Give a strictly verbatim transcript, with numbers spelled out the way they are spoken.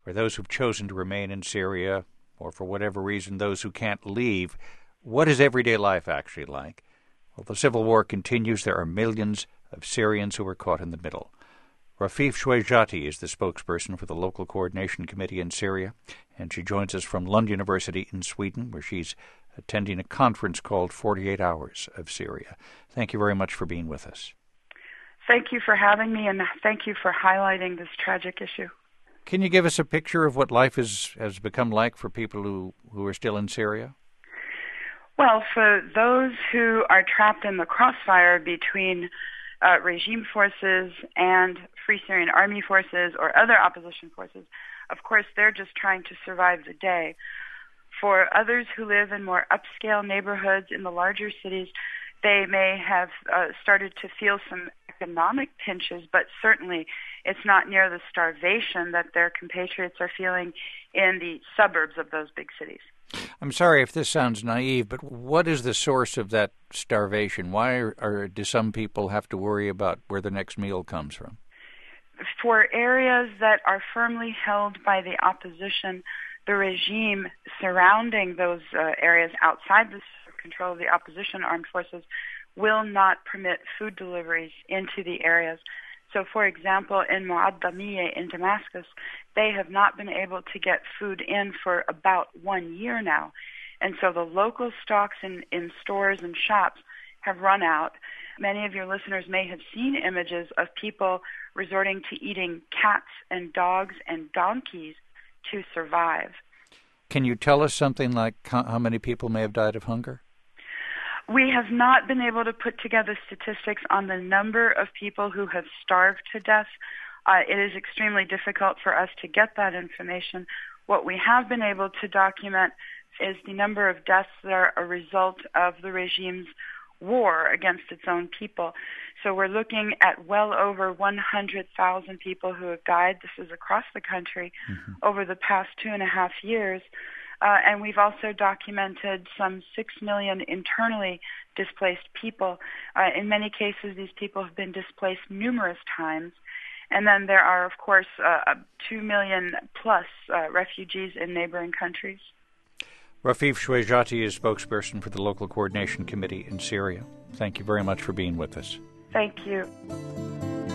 or those who've chosen to remain in Syria, or for whatever reason, those who can't leave. What is everyday life actually like? Well, the civil war continues. There are millions of Syrians who are caught in the middle. Rafeef Shwejati is the spokesperson for the local coordination committee in Syria, and she joins us from Lund University in Sweden, where she's attending a conference called forty-eight hours of Syria. Thank you very much for being with us. Thank you for having me, and thank you for highlighting this tragic issue. Can you give us a picture of what life is, has become like for people who, who are still in Syria? Well, for those who are trapped in the crossfire between uh, regime forces and Free Syrian Army forces or other opposition forces, of course, they're just trying to survive the day. For others who live in more upscale neighborhoods in the larger cities, they may have uh, started to feel some economic pinches, but certainly it's not near the starvation that their compatriots are feeling in the suburbs of those big cities. I'm sorry if this sounds naive, but what is the source of that starvation? Why are, are, do some people have to worry about where the next meal comes from? For areas that are firmly held by the opposition, the regime surrounding those uh, areas outside the control of the opposition armed forces will not permit food deliveries into the areas. So, for example, in Mu'addamiye in Damascus, they have not been able to get food in for about one year now. And so the local stocks in, in stores and shops have run out. Many of your listeners may have seen images of people resorting to eating cats and dogs and donkeys to survive. Can you tell us something like how many people may have died of hunger? We have not been able to put together statistics on the number of people who have starved to death. Uh, it is extremely difficult for us to get that information. What we have been able to document is the number of deaths that are a result of the regime's war against its own people. So we're looking at well over one hundred thousand people who have died. This is across the country mm-hmm. over the past two and a half years. Uh, and we've also documented some six million internally displaced people. Uh, in many cases, these people have been displaced numerous times. And then there are, of course, uh, two million plus uh, refugees in neighboring countries. Rafeef Shwejati is spokesperson for the local coordination committee in Syria. Thank you very much for being with us. Thank you.